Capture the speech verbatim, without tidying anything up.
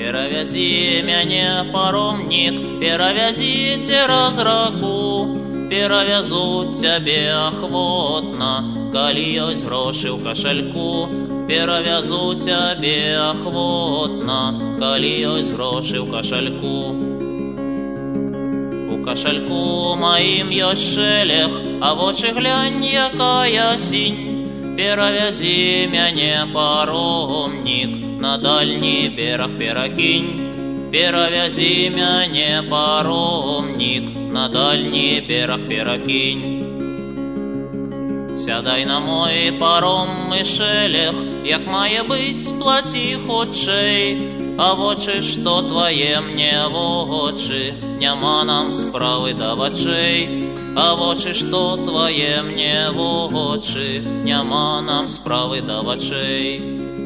Перавязі мяне, паромнік, перавязі цераз раку, перавязуць цябе ахвотна, калі ёсць грошы ў кашальку. Перавязуць цябе ахвотна, калі ёсць грошы ў кашальку. У кашальку маім ёсць шэлег, а вочы глянь, якая сінь. Перавязі мяне, паромнік, на дальні бераг перакінь. Перавязі мяне, паромнік, на дальні бераг перакінь. Сядай на мой паром, мой шэлег, як мае быць, плаці хутчэй. А вочы, што твае мне вочы, няма нам справы да вачэй. А вочы, што твае мне вочы, няма нам справы да вачэй.